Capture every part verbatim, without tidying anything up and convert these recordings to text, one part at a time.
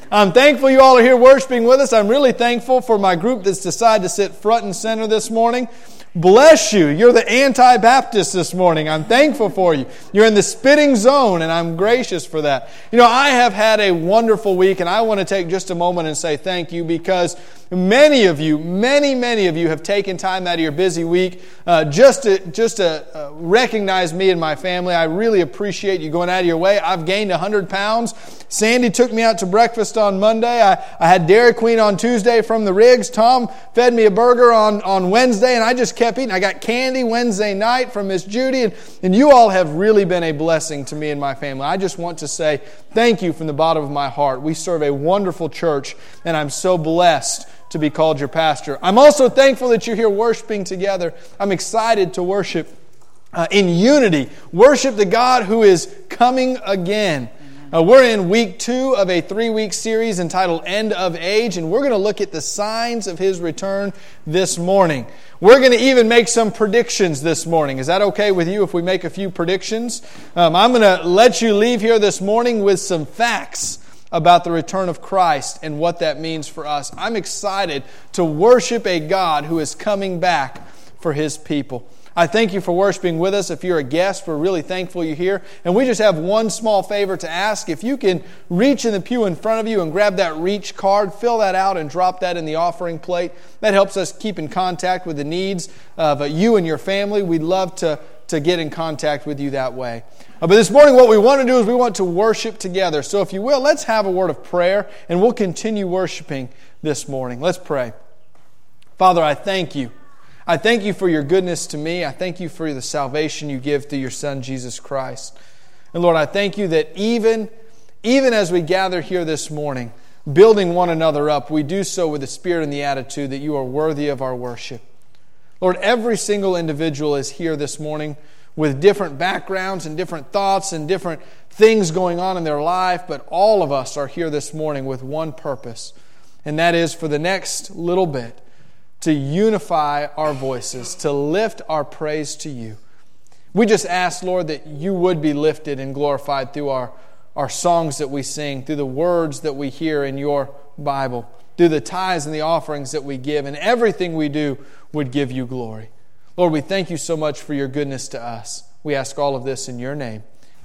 I'm thankful you all are here worshiping with us. I'm really thankful for my group that's decided to sit front and center this morning. Bless you. You're the anti-Baptist this morning. I'm thankful for you. You're in the spitting zone, and I'm gracious for that. You know, I have had a wonderful week, and I want to take just a moment and say thank you because many of you, many, many of you have taken time out of your busy week uh, just to, just to uh, recognize me and my family. I really appreciate you going out of your way. I've gained one hundred pounds. Sandy took me out to breakfast on Monday. I, I had Dairy Queen on Tuesday from the Riggs. Tom fed me a burger on, on Wednesday, and I just kept eating. I got candy Wednesday night from Miss Judy, and, and you all have really been a blessing to me and my family. I just want to say thank you from the bottom of my heart. We serve a wonderful church, and I'm so blessed to be called your pastor. I'm also thankful that you're here worshiping together. I'm excited to worship uh, in unity. Worship the God who is coming again. Uh, we're in week two of a three-week series entitled End of Age, and we're going to look at the signs of His return this morning. We're going to even make some predictions this morning. Is that okay with you if we make a few predictions? Um, I'm going to let you leave here this morning with some facts about the return of Christ and what that means for us. I'm excited to worship a God who is coming back for His people. I thank you for worshiping with us. If you're a guest, we're really thankful you're here. And we just have one small favor to ask. If you can reach in the pew in front of you and grab that reach card, fill that out and drop that in the offering plate. That helps us keep in contact with the needs of you and your family. We'd love to, to get in contact with you that way. Uh, but this morning what we want to do is we want to worship together. So if you will, let's have a word of prayer and we'll continue worshiping this morning. Let's pray. Father, I thank you. I thank you for your goodness to me. I thank you for the salvation you give through your Son, Jesus Christ. And Lord, I thank you that even, even as we gather here this morning, building one another up, we do so with the spirit and the attitude that you are worthy of our worship. Lord, every single individual is here this morning with different backgrounds and different thoughts and different things going on in their life, but all of us are here this morning with one purpose, and that is for the next little bit, to unify our voices, to lift our praise to you. We just ask, Lord, that you would be lifted and glorified through our, our songs that we sing, through the words that we hear in your Bible, through the tithes and the offerings that we give, and everything we do would give you glory. Lord, we thank you so much for your goodness to us. We ask all of this in your name.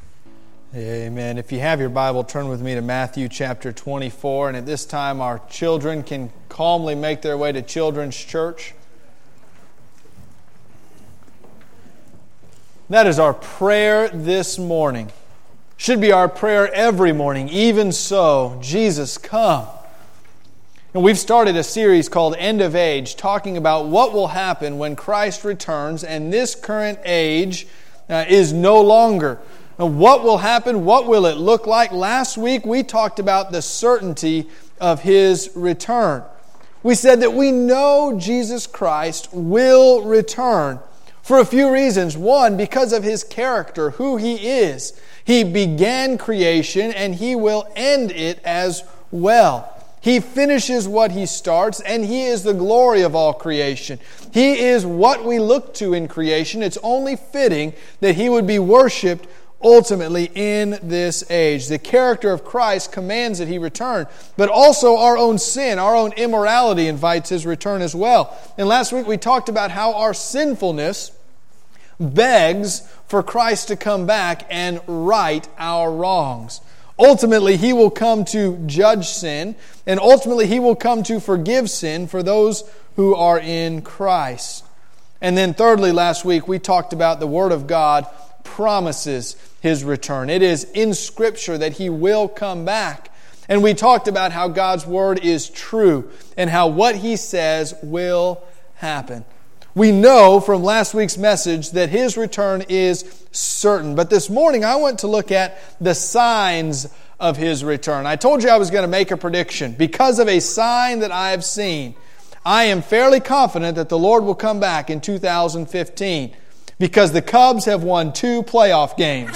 Amen. If you have your Bible, turn with me to Matthew chapter twenty-four. And at this time, our children can calmly make their way to Children's Church. That is our prayer this morning. Should be our prayer every morning. Even so, Jesus, come. And we've started a series called End of Age, talking about what will happen when Christ returns and this current age uh, is no longer. What will happen? What will it look like? Last week we talked about the certainty of His return. We said that we know Jesus Christ will return for a few reasons. One, because of His character, who He is. He began creation and He will end it as well. He finishes what He starts, and He is the glory of all creation. He is what we look to in creation. It's only fitting that He would be worshipped ultimately in this age. The character of Christ commands that He return, but also our own sin, our own immorality invites His return as well. And last week we talked about how our sinfulness begs for Christ to come back and right our wrongs. Ultimately, He will come to judge sin, and ultimately He will come to forgive sin for those who are in Christ. And then thirdly, last week we talked about the Word of God promises His return. It is in Scripture that He will come back. And we talked about how God's Word is true and how what He says will happen. We know from last week's message that His return is certain. But this morning I want to look at the signs of His return. I told you I was going to make a prediction. Because of a sign that I have seen, I am fairly confident that the Lord will come back in two thousand fifteen. Because the Cubs have won two playoff games.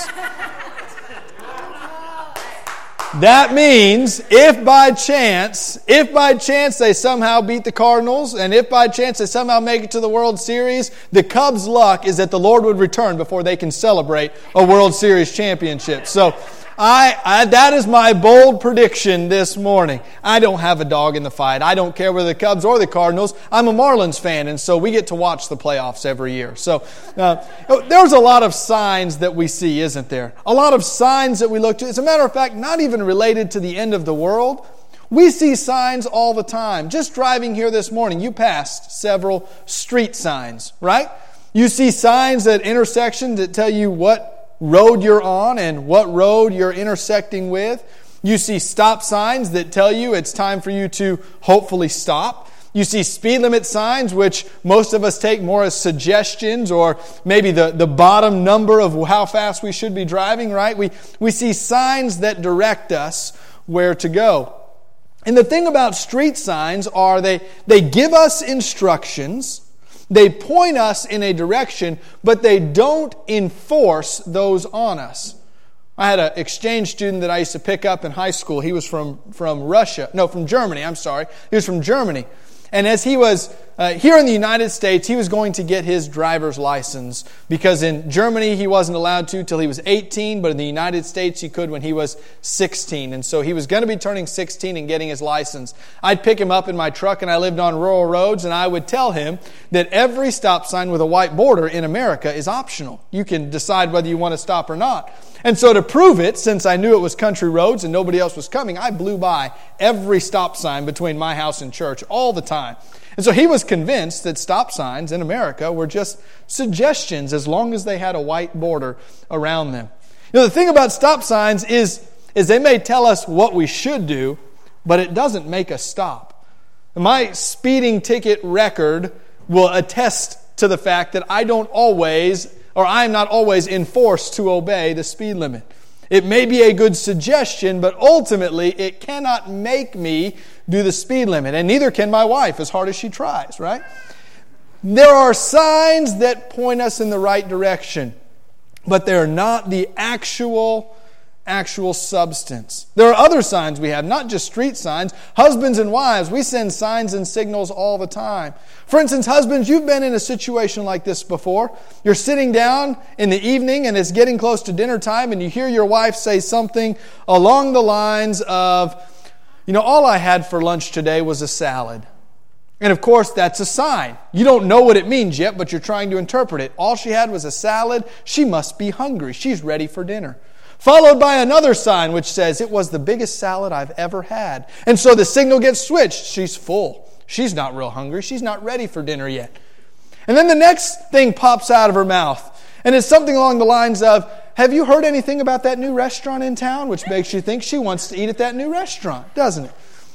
That means if by chance, if by chance they somehow beat the Cardinals, and if by chance they somehow make it to the World Series, the Cubs' luck is that the Lord would return before they can celebrate a World Series championship. So I, I that is my bold prediction this morning. I don't have a dog in the fight. I don't care whether the Cubs or the Cardinals. I'm a Marlins fan, and so we get to watch the playoffs every year. So uh, there's a lot of signs that we see, isn't there? A lot of signs that we look to. As a matter of fact, not even related to the end of the world. We see signs all the time. Just driving here this morning, you passed several street signs, right? You see signs at intersections that tell you what road you're on and what road you're intersecting with. You see stop signs that tell you it's time for you to hopefully stop. You see speed limit signs, which most of us take more as suggestions or maybe the, the bottom number of how fast we should be driving, right? We, we see signs that direct us where to go. And the thing about street signs are they, they give us instructions. They point us in a direction, but they don't enforce those on us. I had an exchange student that I used to pick up in high school. He was from, from Russia. No, from Germany, I'm sorry. He was from Germany. And as he was uh, here in the United States, he was going to get his driver's license because in Germany he wasn't allowed to till he was eighteen, but in the United States he could when he was sixteen. And so he was going to be turning sixteen and getting his license. I'd pick him up in my truck, and I lived on rural roads, and I would tell him that every stop sign with a white border in America is optional. You can decide whether you want to stop or not. And so to prove it, since I knew it was country roads and nobody else was coming, I blew by every stop sign between my house and church all the time. And so he was convinced that stop signs in America were just suggestions as long as they had a white border around them. You know, the thing about stop signs is, is they may tell us what we should do, but it doesn't make us stop. My speeding ticket record will attest to the fact that I don't always or I am not always enforced to obey the speed limit. It may be a good suggestion, but ultimately it cannot make me do the speed limit. And neither can my wife, as hard as she tries, right? There are signs that point us in the right direction, but they're not the actual actual substance. There are other signs we have, not just street signs. Husbands and wives, we send signs and signals all the time. For instance, husbands, you've been in a situation like this before. You're sitting down in the evening and it's getting close to dinner time and you hear your wife say something along the lines of, you know, all I had for lunch today was a salad. And of course, that's a sign. You don't know what it means yet, but you're trying to interpret it. All she had was a salad. She must be hungry. She's ready for dinner. Followed by another sign which says, it was the biggest salad I've ever had. And so the signal gets switched. She's full. She's not real hungry. She's not ready for dinner yet. And then the next thing pops out of her mouth. And it's something along the lines of, have you heard anything about that new restaurant in town? Which makes you think she wants to eat at that new restaurant, doesn't it?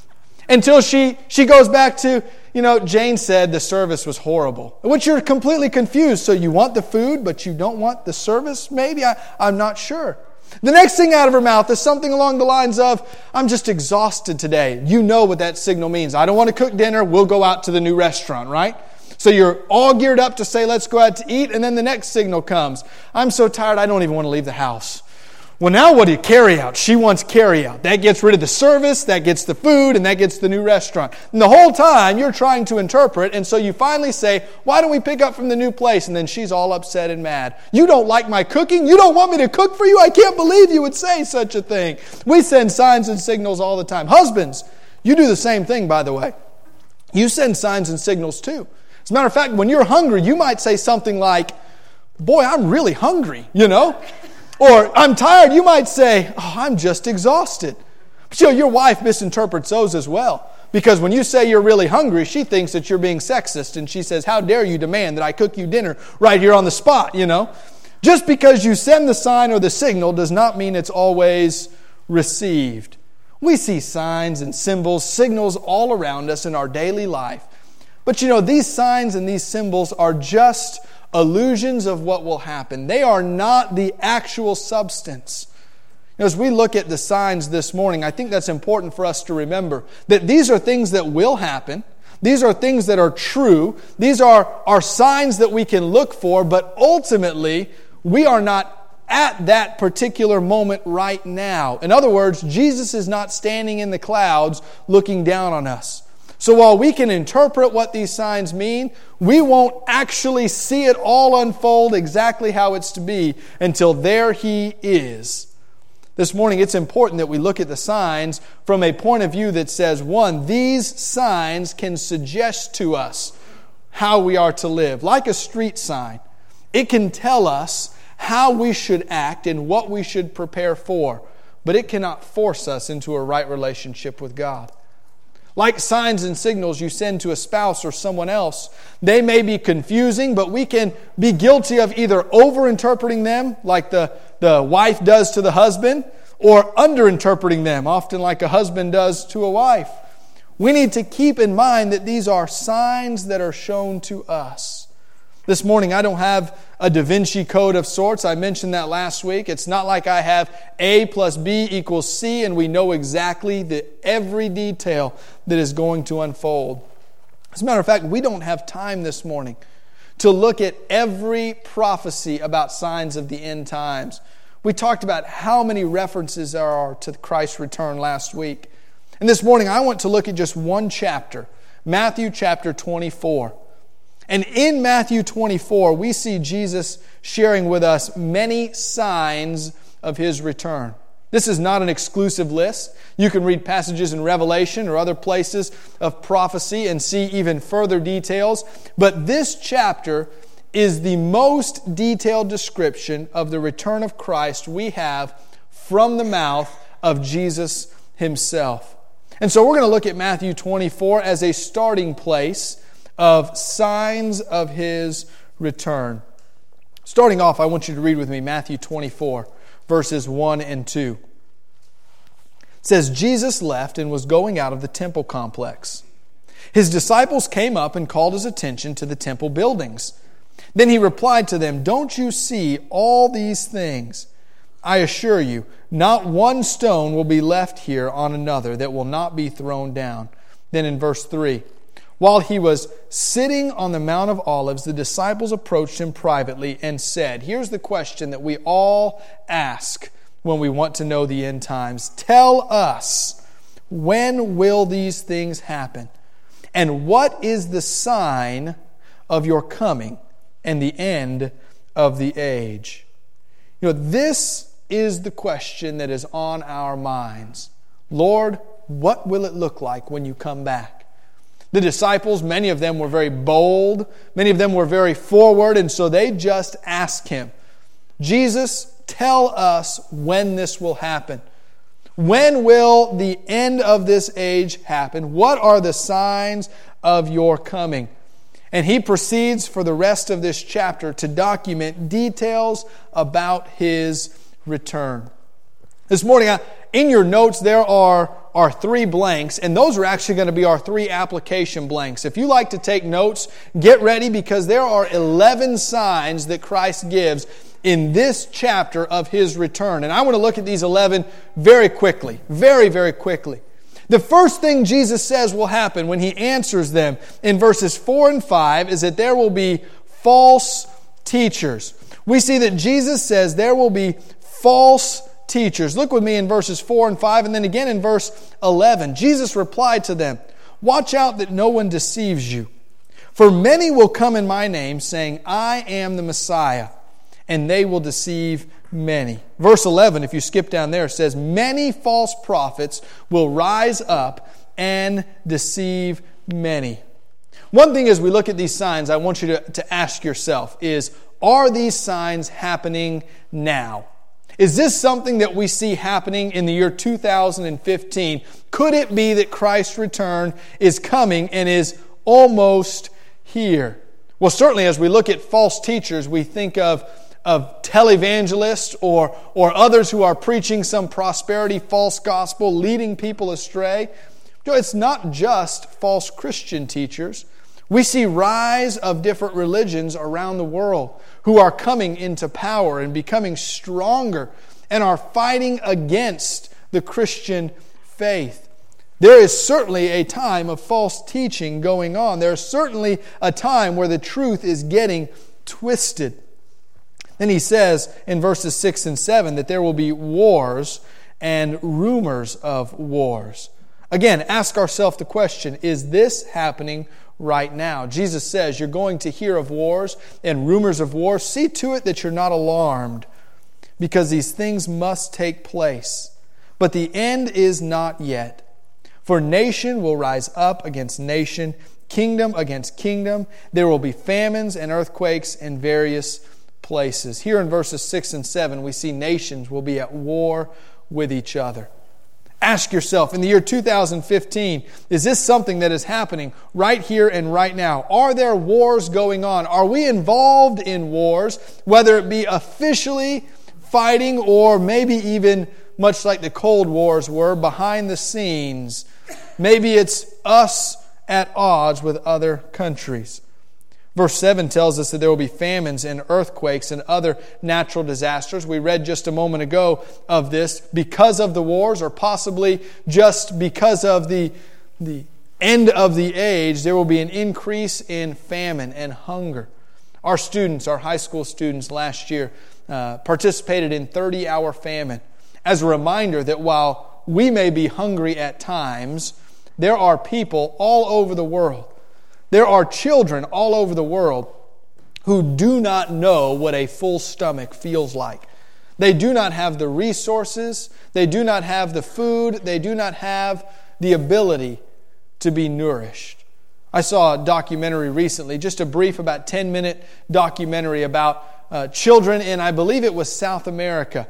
Until she, she goes back to, you know, Jane said the service was horrible. Which you're completely confused. So you want the food, but you don't want the service? Maybe? I, I'm not sure. The next thing out of her mouth is something along the lines of, I'm just exhausted today. You know what that signal means. I don't want to cook dinner. We'll go out to the new restaurant, right? So you're all geared up to say, let's go out to eat. And then the next signal comes. I'm so tired, I don't even want to leave the house. Well, now what do you carry out? She wants carry out. That gets rid of the service, that gets the food, and that gets the new restaurant. And the whole time you're trying to interpret, and so you finally say, why don't we pick up from the new place? And then she's all upset and mad. You don't like my cooking? You don't want me to cook for you? I can't believe you would say such a thing. We send signs and signals all the time. Husbands, you do the same thing, by the way. You send signs and signals too. As a matter of fact, when you're hungry, you might say something like, boy, I'm really hungry, you know? Or, I'm tired, you might say, oh, I'm just exhausted. But you know, your wife misinterprets those as well. Because when you say you're really hungry, she thinks that you're being sexist. And she says, how dare you demand that I cook you dinner right here on the spot, you know? Just because you send the sign or the signal does not mean it's always received. We see signs and symbols, signals all around us in our daily life. But you know, these signs and these symbols are just illusions of what will happen. They are not the actual substance. As we look at the signs this morning, I think that's important for us to remember that these are things that will happen. These are things that are true. These are, are signs that we can look for, but ultimately, we are not at that particular moment right now. In other words, Jesus is not standing in the clouds looking down on us. So while we can interpret what these signs mean, we won't actually see it all unfold exactly how it's to be until there He is. This morning, it's important that we look at the signs from a point of view that says, one, these signs can suggest to us how we are to live. Like a street sign, it can tell us how we should act and what we should prepare for, but it cannot force us into a right relationship with God. Like signs and signals you send to a spouse or someone else, they may be confusing, but we can be guilty of either over-interpreting them, like the, the wife does to the husband, or under-interpreting them, often like a husband does to a wife. We need to keep in mind that these are signs that are shown to us. This morning, I don't have a Da Vinci Code of sorts. I mentioned that last week. It's not like I have A plus B equals C and we know exactly the every detail that is going to unfold. As a matter of fact, we don't have time this morning to look at every prophecy about signs of the end times. We talked about how many references there are to Christ's return last week. And this morning, I want to look at just one chapter, Matthew chapter twenty-four. And in Matthew twenty-four, we see Jesus sharing with us many signs of His return. This is not an exclusive list. You can read passages in Revelation or other places of prophecy and see even further details. But this chapter is the most detailed description of the return of Christ we have from the mouth of Jesus Himself. And so we're going to look at Matthew twenty-four as a starting place of signs of His return. Starting off, I want you to read with me Matthew twenty-four, verses one and two. It says, Jesus left and was going out of the temple complex. His disciples came up and called His attention to the temple buildings. Then He replied to them, "Don't you see all these things? I assure you, not one stone will be left here on another that will not be thrown down." Then in verse three, while He was sitting on the Mount of Olives, the disciples approached Him privately and said, here's the question that we all ask when we want to know the end times. Tell us, when will these things happen? And what is the sign of your coming and the end of the age? You know, this is the question that is on our minds. Lord, what will it look like when you come back? The disciples, many of them were very bold. Many of them were very forward, and so they just asked Him, Jesus, tell us when this will happen. When will the end of this age happen? What are the signs of your coming? And He proceeds for the rest of this chapter to document details about His return. This morning, in your notes, there are, are three blanks, and those are actually going to be our three application blanks. If you like to take notes, get ready, because there are eleven signs that Christ gives in this chapter of His return. And I want to look at these eleven very quickly, very, very quickly. The first thing Jesus says will happen when He answers them in verses four and five is that there will be false teachers. We see that Jesus says there will be false teachers. Look with me in verses four and five, and then again in verse eleven. Jesus replied to them, "Watch out that no one deceives you. For many will come in my name, saying, 'I am the Messiah,' and they will deceive many." Verse eleven, if you skip down there, says, "Many false prophets will rise up and deceive many." One thing as we look at these signs, I want you to, to ask yourself is, are these signs happening now? Is this something that we see happening in the year two thousand fifteen? Could it be that Christ's return is coming and is almost here? Well, certainly as we look at false teachers, we think of, of televangelists or, or others who are preaching some prosperity false gospel, leading people astray. You know, it's not just false Christian teachers. We see rise of different religions around the world who are coming into power and becoming stronger and are fighting against the Christian faith. There is certainly a time of false teaching going on. There is certainly a time where the truth is getting twisted. Then he says in verses six and seven that there will be wars and rumors of wars. Again, ask ourselves the question, is this happening right now? Jesus says you're going to hear of wars and rumors of wars. See to it that you're not alarmed. because these things must take place. But the end is not yet. For nation will rise up against nation, kingdom against kingdom. There will be famines and earthquakes in various places. Here in verses six and seven, we see nations will be at war with each other. Ask yourself, in the year two thousand fifteen, is this something that is happening right here and right now? Are there wars going on? Are we involved in wars, whether it be officially fighting or maybe even much like the Cold Wars were, behind the scenes? Maybe it's us at odds with other countries. Verse seven tells us that there will be famines and earthquakes and other natural disasters. We read just a moment ago of this because of the wars, or possibly just because of the, the end of the age. There will be an increase in famine and hunger. Our students, our high school students last year uh, participated in thirty-hour famine as a reminder that while we may be hungry at times, there are people all over the world. There are children all over the world who do not know what a full stomach feels like. They do not have the resources. They do not have the food. They do not have the ability to be nourished. I saw a documentary recently, just a brief, about ten-minute documentary about uh, children in, I believe it was South America,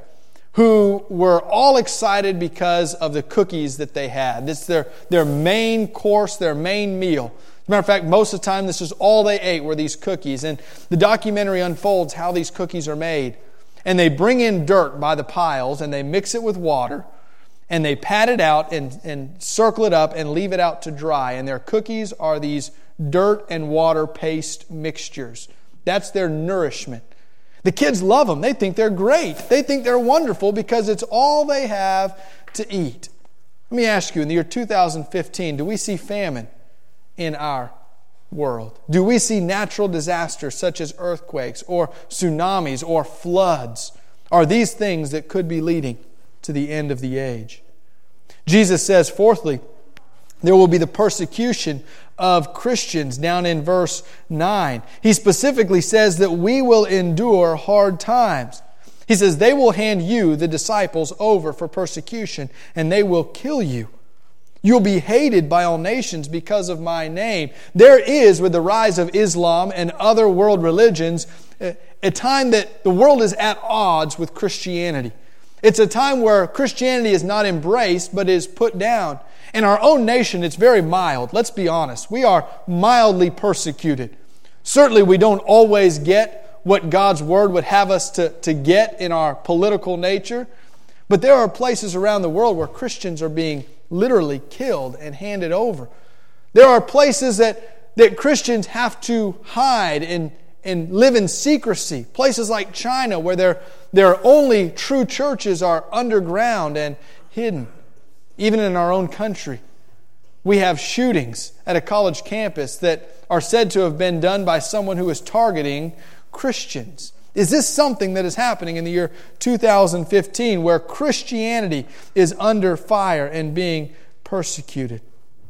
who were all excited because of the cookies that they had. It's their, their main course, their main meal. As a matter of fact, most of the time this is all they ate were these cookies. And the documentary unfolds how these cookies are made. And they bring in dirt by the piles and they mix it with water and they pat it out and, and circle it up and leave it out to dry. And their cookies are these dirt and water paste mixtures. That's their nourishment. The kids love them. They think they're great. They think they're wonderful because it's all they have to eat. Let me ask you, in the year two thousand fifteen, do we see famine in our world? Do we see natural disasters such as earthquakes or tsunamis or floods? Are these things that could be leading to the end of the age? Jesus says, fourthly, there will be the persecution of Christians down in verse nine. He specifically says that we will endure hard times. He says they will hand you, the disciples, over for persecution and they will kill you. You'll be hated by all nations because of my name. There is, with the rise of Islam and other world religions, a time that the world is at odds with Christianity. It's a time where Christianity is not embraced but is put down. In our own nation, it's very mild. Let's be honest. We are mildly persecuted. Certainly, we don't always get what God's Word would have us to, to get in our political nature. But there are places around the world where Christians are being literally killed and handed over. There are places that, that Christians have to hide and, and live in secrecy. Places like China where their, their only true churches are underground and hidden. Even in our own country, we have shootings at a college campus that are said to have been done by someone who is targeting Christians. Is this something that is happening in the year two thousand fifteen where Christianity is under fire and being persecuted?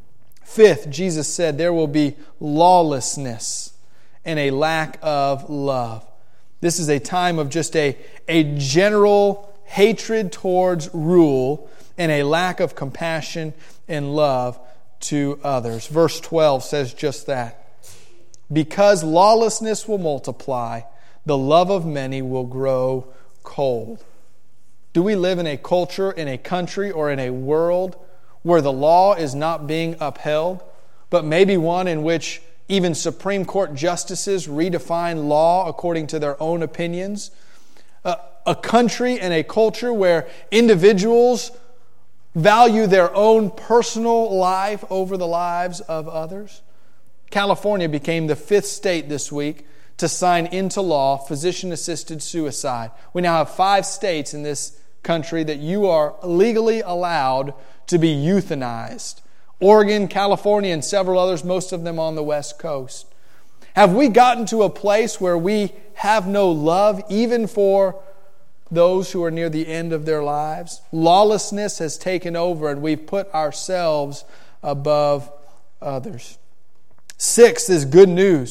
Fifth, Jesus said there will be lawlessness and a lack of love. This is a time of just a, a general hatred towards rule and a lack of compassion and love to others. Verse twelve says just that. Because lawlessness will multiply, the love of many will grow cold. Do we live in a culture, in a country, or in a world where the law is not being upheld, but maybe one in which even Supreme Court justices redefine law according to their own opinions? A, a country and a culture where individuals value their own personal life over the lives of others? California became the fifth state this week to sign into law physician-assisted suicide. We now have five states in this country that you are legally allowed to be euthanized. Oregon, California, and several others, most of them on the West Coast. Have we gotten to a place where we have no love even for those who are near the end of their lives? Lawlessness has taken over and we've put ourselves above others. Sixth is good news.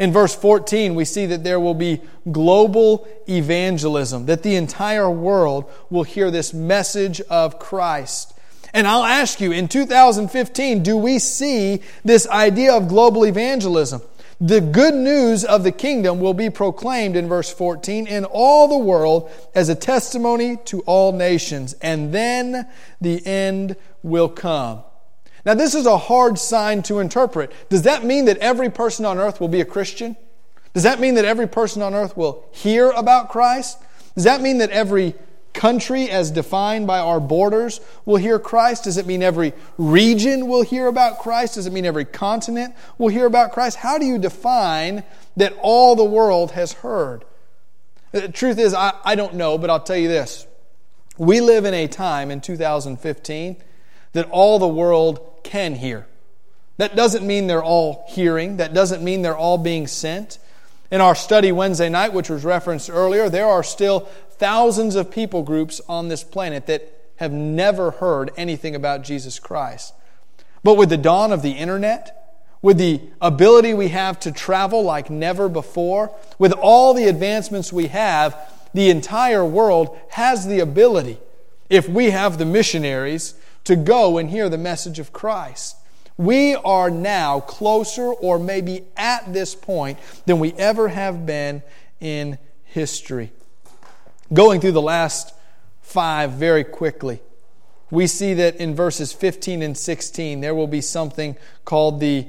In verse fourteen, we see that there will be global evangelism, that the entire world will hear this message of Christ. And I'll ask you, in two thousand fifteen, do we see this idea of global evangelism? The good news of the kingdom will be proclaimed in verse fourteen in all the world as a testimony to all nations, and then the end will come. Now, this is a hard sign to interpret. Does that mean that every person on earth will be a Christian? Does that mean that every person on earth will hear about Christ? Does that mean that every country, as defined by our borders, will hear Christ? Does it mean every region will hear about Christ? Does it mean every continent will hear about Christ? How do you define that all the world has heard? The truth is, I, I don't know, but I'll tell you this. We live in a time in two thousand fifteen that all the world can hear. That doesn't mean they're all hearing. That doesn't mean they're all being sent. In our study Wednesday night, which was referenced earlier, there are still thousands of people groups on this planet that have never heard anything about Jesus Christ. But with the dawn of the internet, with the ability we have to travel like never before, with all the advancements we have, the entire world has the ability, if we have the missionaries, to go and hear the message of Christ. We are now closer, or maybe at this point, than we ever have been in history. Going through the last five very quickly, we see that in verses fifteen and sixteen, there will be something called the,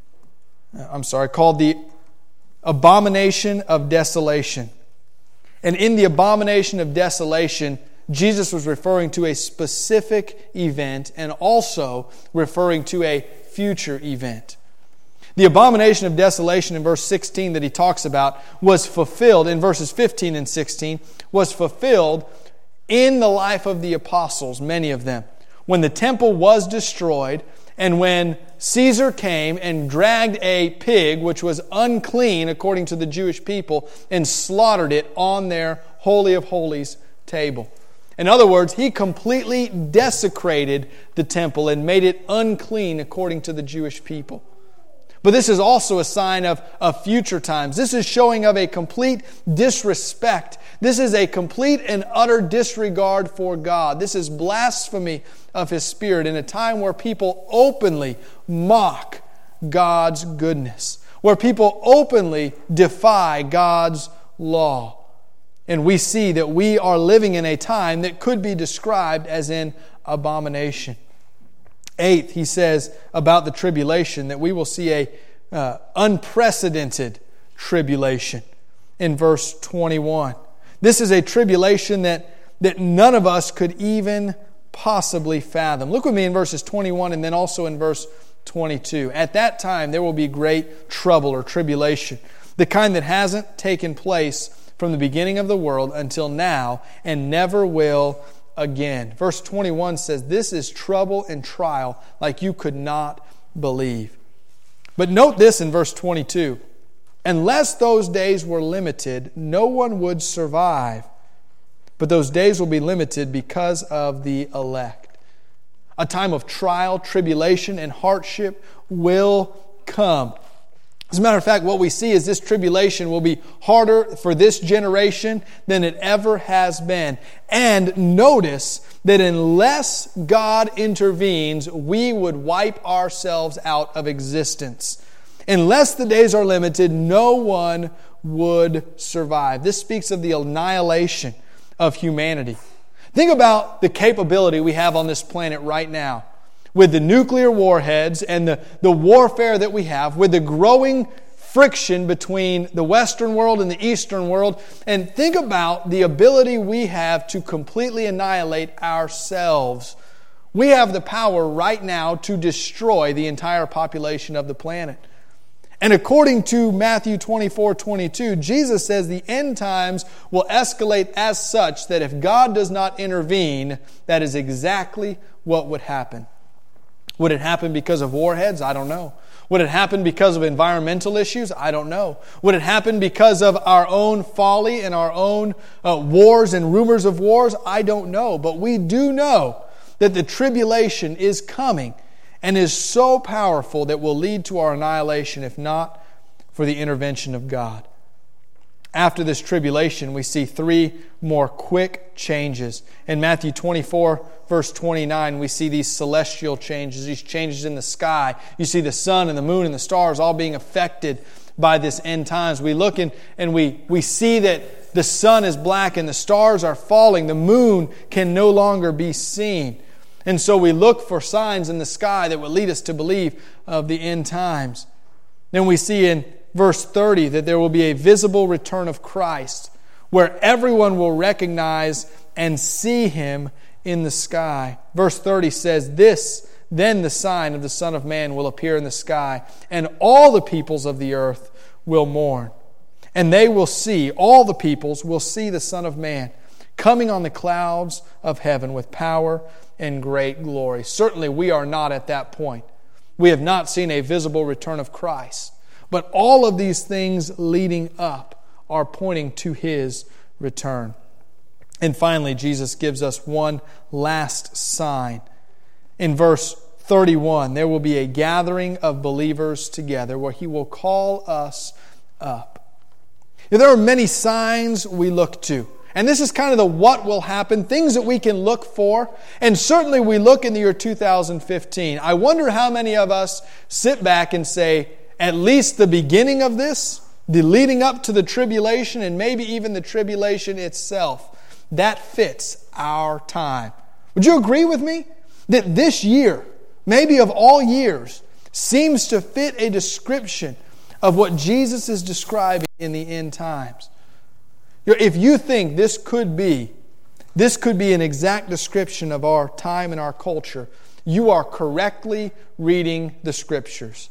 I'm sorry, called the abomination of desolation. And in the abomination of desolation, Jesus was referring to a specific event and also referring to a future event. The abomination of desolation in verse sixteen that he talks about was fulfilled in verses fifteen and sixteen, was fulfilled in the life of the apostles, many of them. When the temple was destroyed and when Caesar came and dragged a pig, which was unclean according to the Jewish people, and slaughtered it on their Holy of Holies table. In other words, he completely desecrated the temple and made it unclean according to the Jewish people. But this is also a sign of, of future times. This is showing of a complete disrespect. This is a complete and utter disregard for God. This is blasphemy of His Spirit in a time where people openly mock God's goodness, where people openly defy God's law. And we see that we are living in a time that could be described as an abomination. Eighth, he says about the tribulation that we will see a uh, unprecedented tribulation in verse twenty-one. This is a tribulation that, that none of us could even possibly fathom. Look with me in verses twenty-one and then also in verse twenty-two. At that time there will be great trouble or tribulation, the kind that hasn't taken place from the beginning of the world until now and never will again. Verse twenty-one says, this is trouble and trial like you could not believe. But note this in verse twenty-two. Unless those days were limited, no one would survive. But those days will be limited because of the elect. A time of trial, tribulation, and hardship will come. As a matter of fact, what we see is this tribulation will be harder for this generation than it ever has been. And notice that unless God intervenes, we would wipe ourselves out of existence. Unless the days are limited, no one would survive. This speaks of the annihilation of humanity. Think about the capability we have on this planet right now. With the nuclear warheads and the, the warfare that we have, with the growing friction between the Western world and the Eastern world, and think about the ability we have to completely annihilate ourselves. We have the power right now to destroy the entire population of the planet. And according to Matthew twenty-four twenty-two, Jesus says the end times will escalate as such that if God does not intervene, that is exactly what would happen. Would it happen because of warheads? I don't know. Would it happen because of environmental issues? I don't know. Would it happen because of our own folly and our own uh, wars and rumors of wars? I don't know. But we do know that the tribulation is coming and is so powerful that will lead to our annihilation if not for the intervention of God. After this tribulation, we see three more quick changes. In Matthew twenty-four, verse twenty-nine, we see these celestial changes, these changes in the sky. You see the sun and the moon and the stars all being affected by this end times. We look in and we, we see that the sun is black and the stars are falling. The moon can no longer be seen. And so we look for signs in the sky that will lead us to believe of the end times. Then we see in verse thirty that there will be a visible return of Christ, where everyone will recognize and see Him in the sky. Verse thirty says, "This, then the sign of the Son of Man will appear in the sky, and all the peoples of the earth will mourn. And they will see, all the peoples will see the Son of Man coming on the clouds of heaven with power and great glory." Certainly we are not at that point. We have not seen a visible return of Christ. But all of these things leading up are pointing to His return. And finally, Jesus gives us one last sign. In verse thirty-one, there will be a gathering of believers together where He will call us up. Now, there are many signs we look to. And this is kind of the what will happen, things that we can look for. And certainly we look in the year two thousand fifteen. I wonder how many of us sit back and say, at least the beginning of this, the leading up to the tribulation, and maybe even the tribulation itself, that fits our time. Would you agree with me that this year, maybe of all years, seems to fit a description of what Jesus is describing in the end times? If you think this could be, this could be an exact description of our time and our culture, you are correctly reading the Scriptures.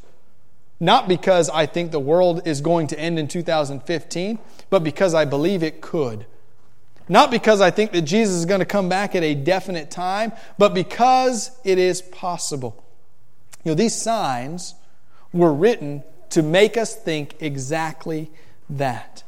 Not because I think the world is going to end in two thousand fifteen, but because I believe it could. Not because I think that Jesus is going to come back at a definite time, but because it is possible. You know, these signs were written to make us think exactly that.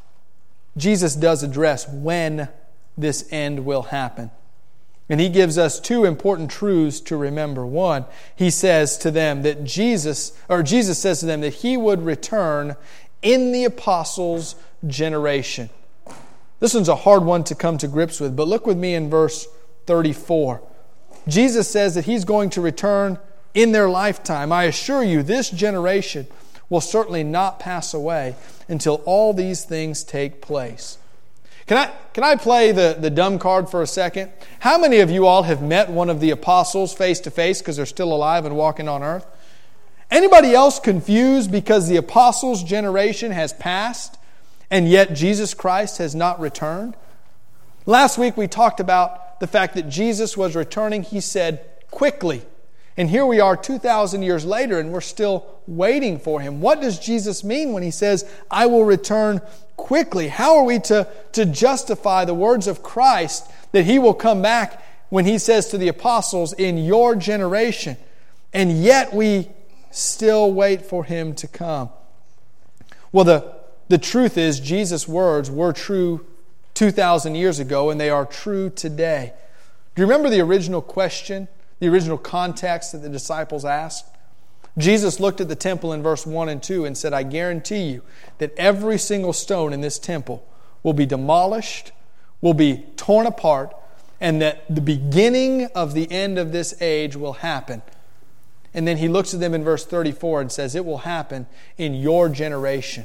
Jesus does address when this end will happen. And He gives us two important truths to remember. One, He says to them that Jesus, or Jesus says to them that He would return in the apostles' generation. This one's a hard one to come to grips with, but look with me in verse thirty-four. Jesus says that He's going to return in their lifetime. I assure you, this generation will certainly not pass away until all these things take place. Can I, can I play the, the dumb card for a second? How many of you all have met one of the apostles face to face because they're still alive and walking on earth? Anybody else confused because the apostles' generation has passed and yet Jesus Christ has not returned? Last week we talked about the fact that Jesus was returning, He said, quickly. And here we are two thousand years later and we're still waiting for Him. What does Jesus mean when He says, I will return quickly? How are we to, to justify the words of Christ that He will come back when He says to the apostles, in your generation, and yet we still wait for Him to come? Well, the, the truth is Jesus' words were true two thousand years ago and they are true today. Do you remember the original question, the original context that the disciples asked? Jesus looked at the temple in verse one and two and said, I guarantee you that every single stone in this temple will be demolished, will be torn apart, and that the beginning of the end of this age will happen. And then He looks at them in verse thirty-four and says, it will happen in your generation.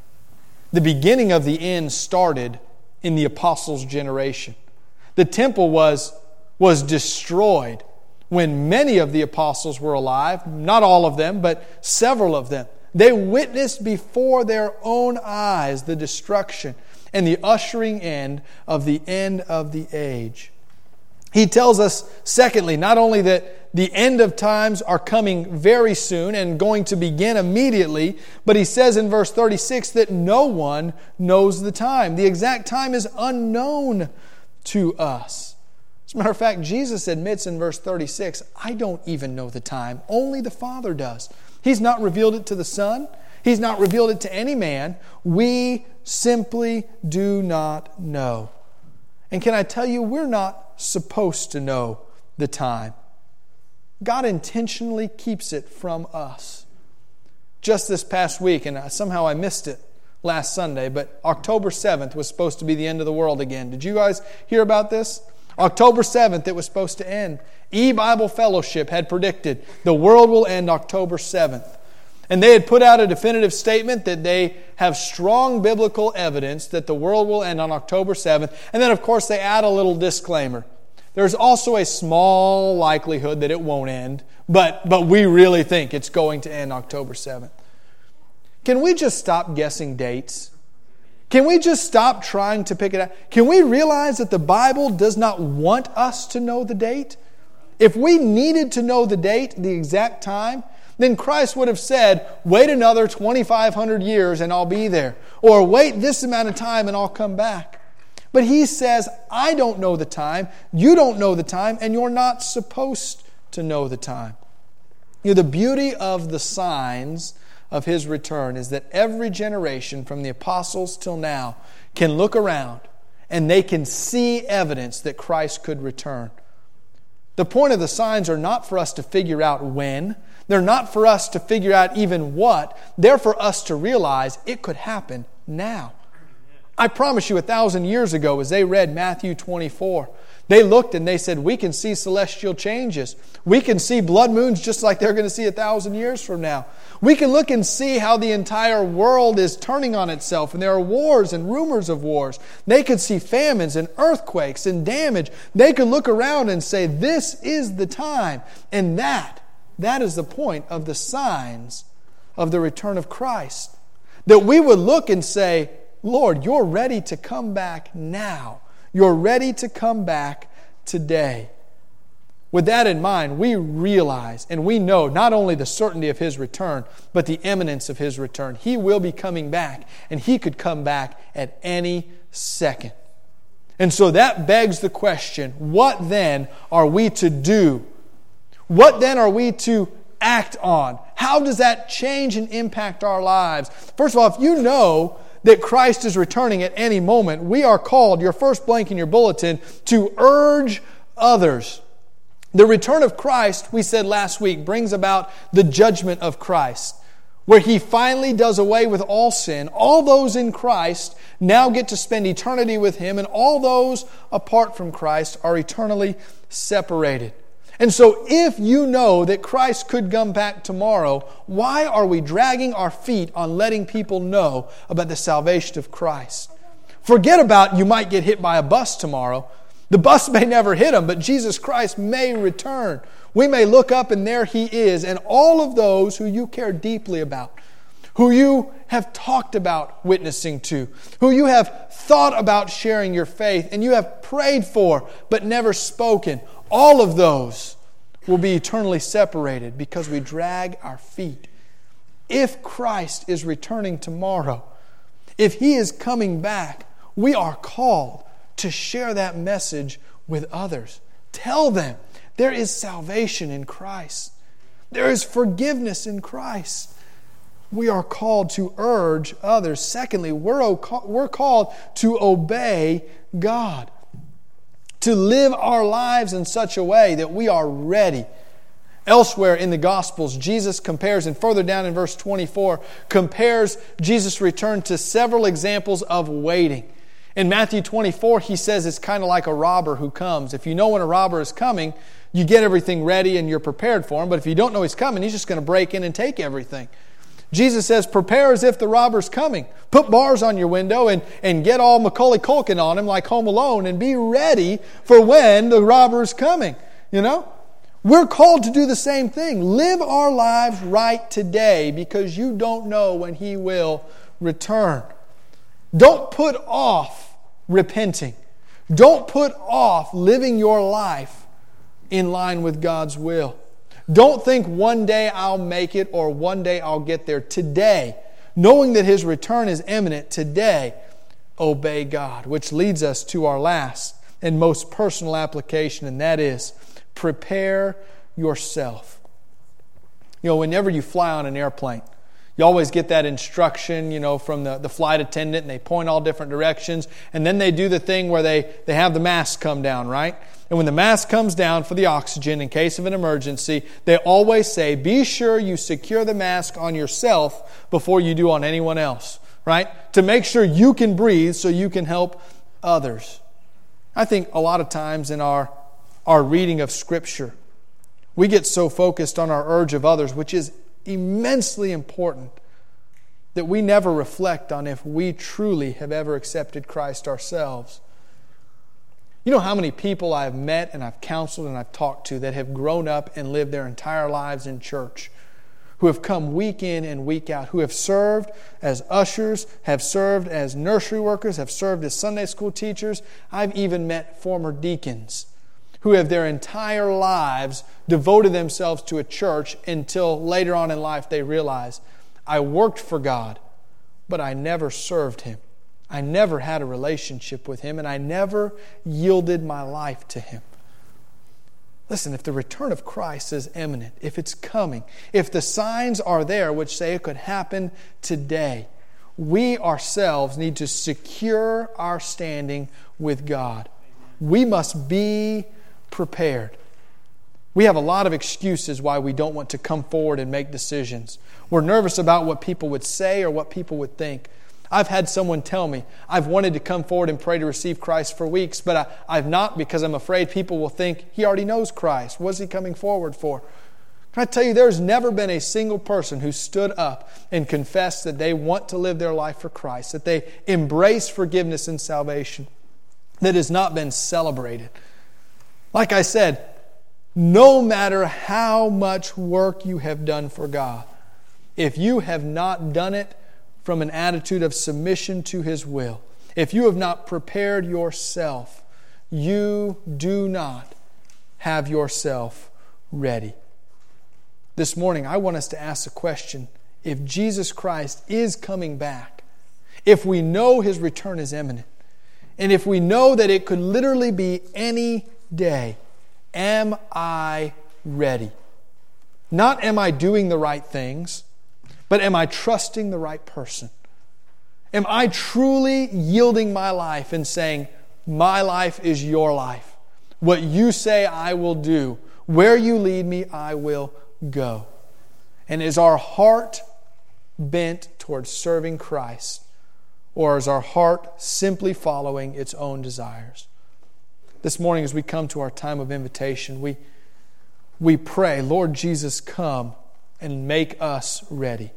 The beginning of the end started in the apostles' generation. The temple was, was destroyed when many of the apostles were alive, not all of them, but several of them. They witnessed before their own eyes the destruction and the ushering in of the end of the age. He tells us, secondly, not only that the end of times are coming very soon and going to begin immediately, but He says in verse thirty-six that no one knows the time. The exact time is unknown to us. As a matter of fact, Jesus admits in verse thirty-six, I don't even know the time. Only the Father does. He's not revealed it to the Son. He's not revealed it to any man. We simply do not know. And can I tell you, we're not supposed to know the time. God intentionally keeps it from us. just this past week, and somehow I missed it last Sunday, but October seventh was supposed to be the end of the world again. Did you guys hear about this? October seventh, it was supposed to end. E-Bible Fellowship had predicted the world will end October seventh. And they had put out a definitive statement that they have strong biblical evidence that the world will end on October seventh. And then, of course, they add a little disclaimer. There's also a small likelihood that it won't end, but, but we really think it's going to end October seventh. Can we just stop guessing dates? Can we just stop trying to pick it out? Can we realize that the Bible does not want us to know the date? If we needed to know the date, the exact time, then Christ would have said, wait another twenty-five hundred years and I'll be there. Or wait this amount of time and I'll come back. But He says, I don't know the time, you don't know the time, and you're not supposed to know the time. You know, the beauty of the signs of His return is that every generation from the apostles till now can look around and they can see evidence that Christ could return. The point of the signs are not for us to figure out when. They're not for us to figure out even what. They're for us to realize it could happen now. I promise you, a thousand years ago, as they read Matthew twenty-four, they looked and they said, we can see celestial changes. We can see blood moons just like they're going to see a thousand years from now. We can look and see how the entire world is turning on itself, and there are wars and rumors of wars. They could see famines and earthquakes and damage. They could look around and say, this is the time. And that, that is the point of the signs of the return of Christ. That we would look and say, Lord, you're ready to come back now. You're ready to come back today. With that in mind, we realize and we know not only the certainty of His return, but the imminence of His return. He will be coming back, and He could come back at any second. And so that begs the question, what then are we to do? What then are we to act on? How does that change and impact our lives? First of all, if you know that Christ is returning at any moment, we are called, your first blank in your bulletin, to urge others. The return of Christ, we said last week, brings about the judgment of Christ, where He finally does away with all sin. All those in Christ now get to spend eternity with Him, and all those apart from Christ are eternally separated. And so if you know that Christ could come back tomorrow, why are we dragging our feet on letting people know about the salvation of Christ? Forget about you might get hit by a bus tomorrow. The bus may never hit them, but Jesus Christ may return. We may look up and there He is, and all of those who you care deeply about, who you have talked about witnessing to, who you have thought about sharing your faith, and you have prayed for but never spoken, all of those will be eternally separated because we drag our feet. If Christ is returning tomorrow, if He is coming back, we are called to share that message with others. Tell them there is salvation in Christ. There is forgiveness in Christ. We are called to urge others. Secondly, we're, we're called to obey God. To live our lives in such a way that we are ready. Elsewhere in the Gospels, Jesus compares, and further down in verse twenty-four, compares Jesus' return to several examples of waiting. In Matthew twenty-four, He says it's kind of like a robber who comes. If you know when a robber is coming, you get everything ready and you're prepared for him. But if you don't know he's coming, he's just going to break in and take everything. Jesus says, prepare as if the robber's coming. Put bars on your window and, and get all Macaulay Culkin on him like Home Alone and be ready for when the robber's coming. You know? We're called to do the same thing. Live our lives right today because you don't know when He will return. Don't put off repenting. Don't put off living your life in line with God's will. Don't think one day I'll make it or one day I'll get there. Today, knowing that His return is imminent, today, obey God. Which leads us to our last and most personal application, and that is prepare yourself. You know, whenever you fly on an airplane, You always get that instruction, you know, from the, the flight attendant, and they point all different directions. And then they do the thing where they, they have the mask come down, right? And when the mask comes down for the oxygen in case of an emergency, they always say, be sure you secure the mask on yourself before you do on anyone else, right? To make sure you can breathe so you can help others. I think a lot of times in our, our reading of Scripture, we get so focused on our urge of others, which is immensely important, that we never reflect on if we truly have ever accepted Christ ourselves. You know how many people I've met and I've counseled and I've talked to that have grown up and lived their entire lives in church, who have come week in and week out, who have served as ushers, have served as nursery workers, have served as Sunday school teachers. I've even met former deacons who have their entire lives devoted themselves to a church until later on in life they realize, I worked for God, but I never served Him. I never had a relationship with Him, and I never yielded my life to Him. Listen, if the return of Christ is imminent, if it's coming, if the signs are there which say it could happen today, we ourselves need to secure our standing with God. We must be prepared. We have a lot of excuses why we don't want to come forward and make decisions. We're nervous about what people would say or what people would think. I've had someone tell me, I've wanted to come forward and pray to receive Christ for weeks, but I, I've not because I'm afraid people will think he already knows Christ. What's he coming forward for? Can I tell you, there's never been a single person who stood up and confessed that they want to live their life for Christ, that they embrace forgiveness and salvation, that has not been celebrated. Like I said, no matter how much work you have done for God, if you have not done it from an attitude of submission to His will, if you have not prepared yourself, you do not have yourself ready. This morning, I want us to ask the question, if Jesus Christ is coming back, if we know His return is imminent, and if we know that it could literally be any day, am I ready? Not am I doing the right things, but am I trusting the right person? Am I truly yielding my life and saying, my life is your life. What you say I will do. Where you lead me, I will go. And is our heart bent towards serving Christ? Or is our heart simply following its own desires? This morning as we come to our time of invitation, we, we pray, Lord Jesus, come and make us ready.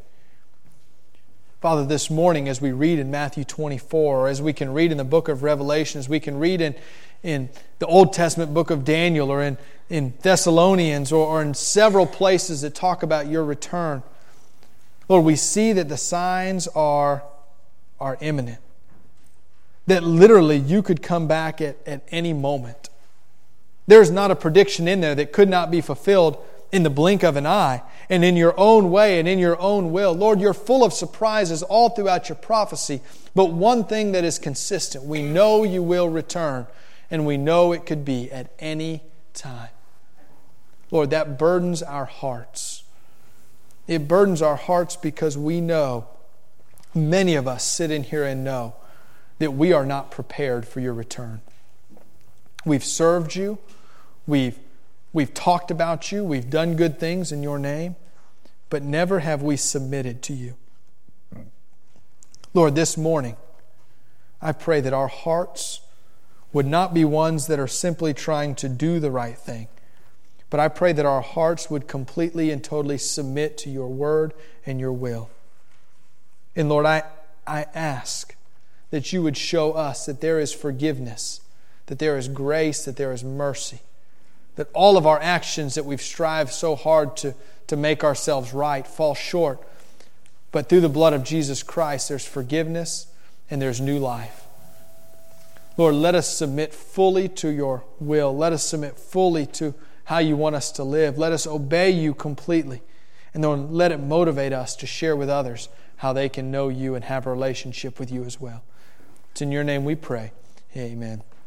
Father, this morning as we read in Matthew twenty-four, or as we can read in the book of Revelation, as we can read in, in the Old Testament book of Daniel, or in, in Thessalonians, or, or in several places that talk about your return, Lord, we see that the signs are, are imminent. That literally you could come back at, at any moment. There's not a prediction in there that could not be fulfilled in the blink of an eye, and in your own way and in your own will. Lord, you're full of surprises all throughout your prophecy, but one thing that is consistent, we know you will return, and we know it could be at any time. Lord, that burdens our hearts. It burdens our hearts because we know, many of us sit in here and know, that we are not prepared for your return. We've served you. We've, we've talked about you. We've done good things in your name. But never have we submitted to you. Lord, this morning, I pray that our hearts would not be ones that are simply trying to do the right thing. But I pray that our hearts would completely and totally submit to your word and your will. And Lord, I, I ask that you would show us that there is forgiveness, that there is grace, that there is mercy, that all of our actions that we've strived so hard to, to make ourselves right fall short. But through the blood of Jesus Christ, there's forgiveness and there's new life. Lord, let us submit fully to your will. Let us submit fully to how you want us to live. Let us obey you completely. And Lord, let it motivate us to share with others how they can know you and have a relationship with you as well. It's in your name we pray. Amen.